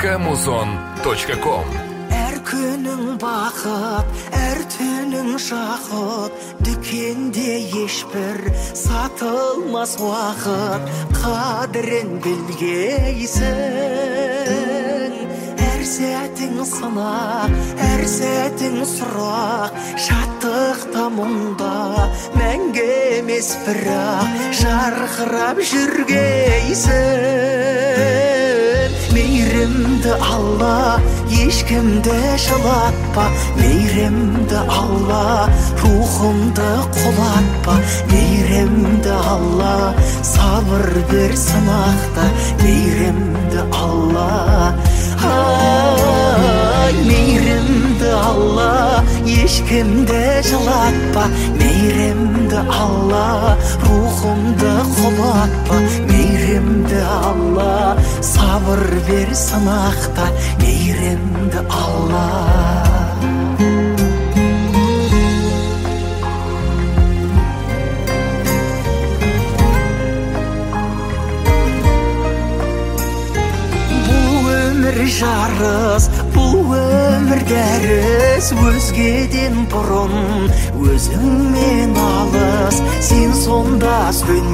muzon.com. Әр күнің бақыт, әр түнің шақыт, дүкенде ешбір сатылмас уақыт, қадірін білгейсің. Әр сәтің сынақ, әр сәтің сұрақ, шаттықта мұңда мәңгі емес бірақ жарқырап жүргейсің. Мейірімді Алла ешкімді жылатпа, мейірімді Алла рухымды құлатпа, мейірімді Алла сабыр бер сынақта, мейірімді Алла. Ай, мейірімді Алла ешкімді жылатпа, мейірімді Алла рухымды құлатпа, мейірімді Алла сабыр бер сынақта, мейірімді Алла. Жарыс, бұл өмір дәріс, өзгеден бұрын өзіңмен алыс, сен сонда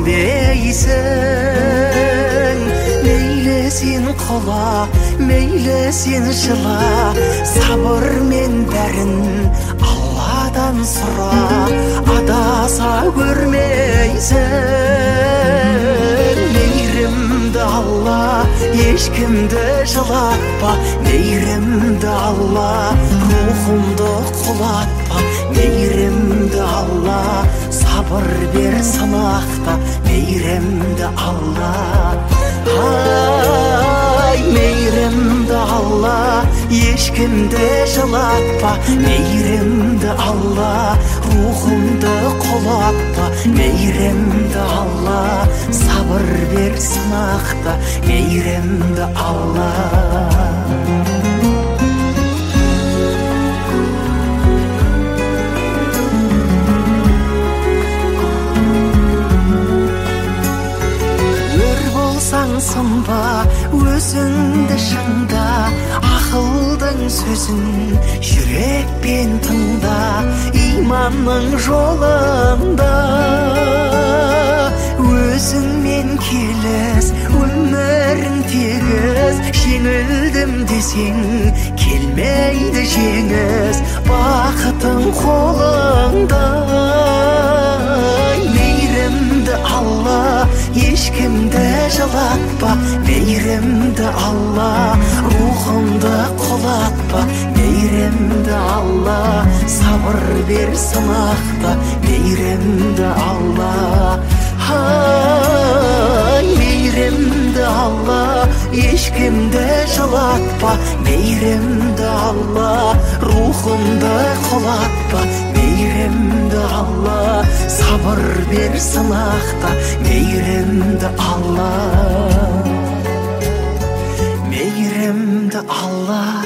сөнбейсің. Мейлі сен құла, мейлі сен жыла, сабырмен бәрін Алладан сұра, адаса көрмейсің. Мейірімді Алла ешкімді жылатпа, мейірімді Алла рухымды құлатпа, мейірімді Алла сабыр бер сынақта, мейірімді Алла. Ай, мейірімді Алла ешкімді жылатпа, мейірімді Алла рухымды құлатпа, мейірімді Алла сабыр бер сынақта, мейірімді Алла. Сынба, өзіңді шыңда, ақылдың сөзін жүрекпен тыңда, иманның жолында өзіңмен келіс, өмірің тегіс, жеңілдім десең келмейді жеңіс, бақытың қолыңда. Мейірімді Алла ешкімді жылатпа, мейірімді Алла рухымды құлатпа, мейірімді Алла сабыр бер сынақта, мейірімді Алла. Ай, мейірімді Алла ешкімді жылатпа, мейірімді Алла рухымды құлатпа, мейірімді Алла сабыр бер сынақта, мейірімді Алла. Мейірімді Алла